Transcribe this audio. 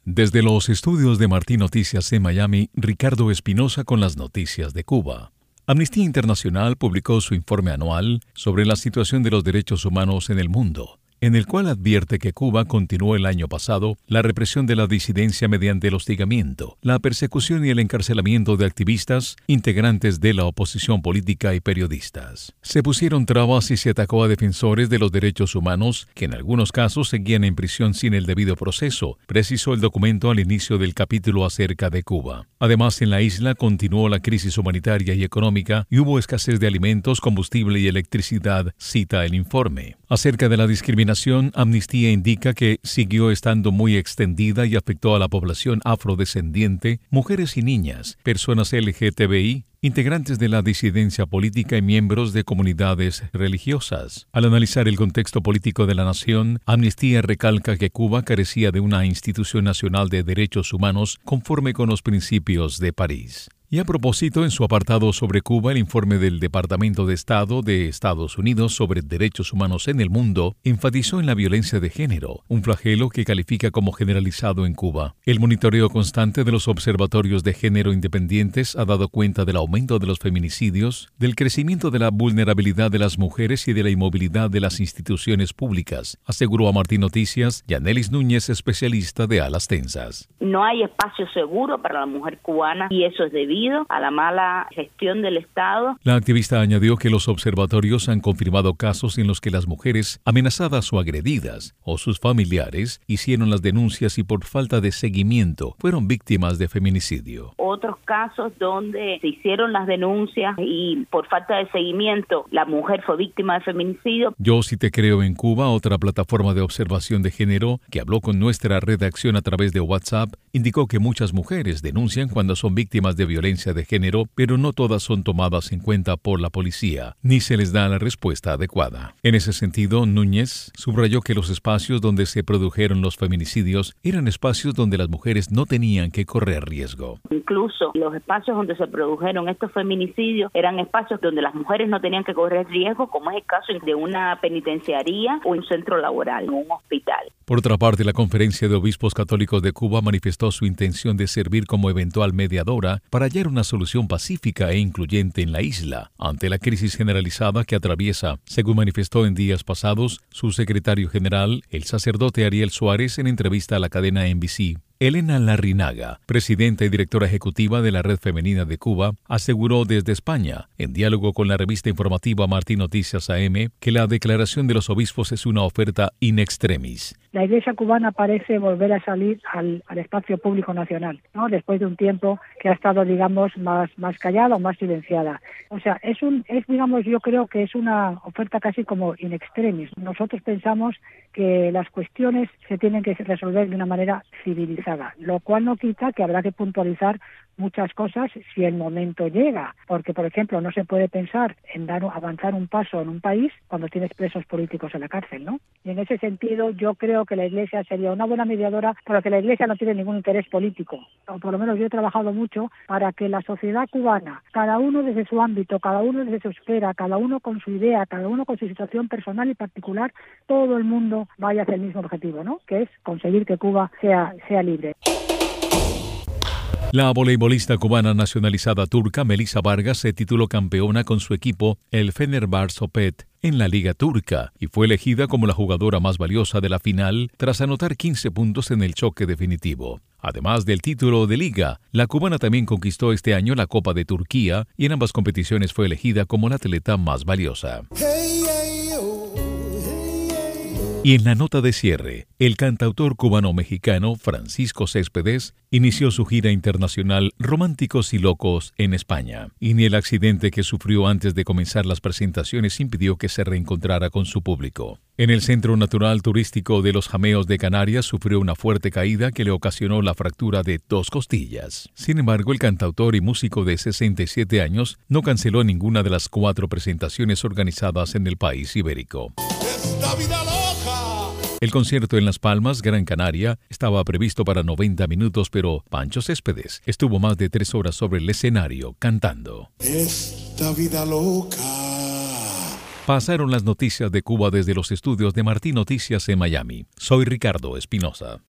Desde los estudios de Martín Noticias en Miami, Ricardo Espinosa con las noticias de Cuba. Amnistía Internacional publicó su informe anual sobre la situación de los derechos humanos en el mundo, en el cual advierte que Cuba continuó el año pasado la represión de la disidencia mediante el hostigamiento, la persecución y el encarcelamiento de activistas, integrantes de la oposición política y periodistas. Se pusieron trabas y se atacó a defensores de los derechos humanos que en algunos casos seguían en prisión sin el debido proceso, precisó el documento al inicio del capítulo acerca de Cuba. Además, en la isla continuó la crisis humanitaria y económica y hubo escasez de alimentos, combustible y electricidad, cita el informe. Acerca de la discriminación, Amnistía indica que siguió estando muy extendida y afectó a la población afrodescendiente, mujeres y niñas, personas LGTBI, integrantes de la disidencia política y miembros de comunidades religiosas. Al analizar el contexto político de la nación, Amnistía recalca que Cuba carecía de una institución nacional de derechos humanos conforme con los principios de París. Y a propósito, en su apartado sobre Cuba, el informe del Departamento de Estado de Estados Unidos sobre derechos humanos en el mundo enfatizó en la violencia de género, un flagelo que califica como generalizado en Cuba. El monitoreo constante de los observatorios de género independientes ha dado cuenta del aumento de los feminicidios, del crecimiento de la vulnerabilidad de las mujeres y de la inmovilidad de las instituciones públicas, aseguró a Martín Noticias Yanelis Núñez, especialista de Alas Tensas. No hay espacio seguro para la mujer cubana y eso es debido a la mala gestión del Estado. La activista añadió que los observatorios han confirmado casos en los que las mujeres amenazadas o agredidas o sus familiares hicieron las denuncias y por falta de seguimiento fueron víctimas de feminicidio. Otros casos donde se hicieron las denuncias y por falta de seguimiento la mujer fue víctima de feminicidio. Yo sí te creo en Cuba, otra plataforma de observación de género que habló con nuestra redacción a través de WhatsApp, indicó que muchas mujeres denuncian cuando son víctimas de violencia de género, pero no todas son tomadas en cuenta por la policía, ni se les da la respuesta adecuada. En ese sentido, Núñez subrayó que los espacios donde se produjeron los feminicidios eran espacios donde las mujeres no tenían que correr riesgo. Incluso los espacios donde se produjeron estos feminicidios eran espacios donde las mujeres no tenían que correr riesgo, como es el caso de una penitenciaría o un centro laboral, o un hospital. Por otra parte, la Conferencia de Obispos Católicos de Cuba manifestó su intención de servir como eventual mediadora para hallar una solución pacífica e incluyente en la isla ante la crisis generalizada que atraviesa, según manifestó en días pasados su secretario general, el sacerdote Ariel Suárez, en entrevista a la cadena NBC. Elena Larrinaga, presidenta y directora ejecutiva de la Red Femenina de Cuba, aseguró desde España, en diálogo con la revista informativa Martín Noticias AM, que la declaración de los obispos es una oferta in extremis. La Iglesia cubana parece volver a salir al espacio público nacional, ¿no? Después de un tiempo que ha estado, digamos, más callada o más silenciada. O sea, yo creo que es una oferta casi como in extremis. Nosotros pensamos que las cuestiones se tienen que resolver de una manera civilizada, lo cual no quita que habrá que puntualizar muchas cosas si el momento llega, porque, por ejemplo, no se puede pensar en avanzar un paso en un país cuando tienes presos políticos en la cárcel, ¿no? Y en ese sentido yo creo que la Iglesia sería una buena mediadora, porque la Iglesia no tiene ningún interés político, o por lo menos yo he trabajado mucho para que la sociedad cubana, cada uno desde su ámbito, cada uno desde su esfera, cada uno con su idea, cada uno con su situación personal y particular, todo el mundo vaya hacia el mismo objetivo, ¿no? Que es conseguir que Cuba sea libre. La voleibolista cubana nacionalizada turca Melissa Vargas se tituló campeona con su equipo, el Fenerbahçe Opet, en la Liga Turca y fue elegida como la jugadora más valiosa de la final tras anotar 15 puntos en el choque definitivo. Además del título de liga, la cubana también conquistó este año la Copa de Turquía y en ambas competiciones fue elegida como la atleta más valiosa. Y en la nota de cierre, el cantautor cubano-mexicano Francisco Céspedes inició su gira internacional Románticos y Locos en España. Y ni el accidente que sufrió antes de comenzar las presentaciones impidió que se reencontrara con su público. En el Centro Natural Turístico de los Jameos de Canarias sufrió una fuerte caída que le ocasionó la fractura de 2 costillas. Sin embargo, el cantautor y músico de 67 años no canceló ninguna de las 4 presentaciones organizadas en el país ibérico. ¡Esta vida loca! El concierto en Las Palmas, Gran Canaria, estaba previsto para 90 minutos, pero Pancho Céspedes estuvo más de 3 horas sobre el escenario cantando. Esta vida loca. Pasaron las noticias de Cuba desde los estudios de Martín Noticias en Miami. Soy Ricardo Espinosa.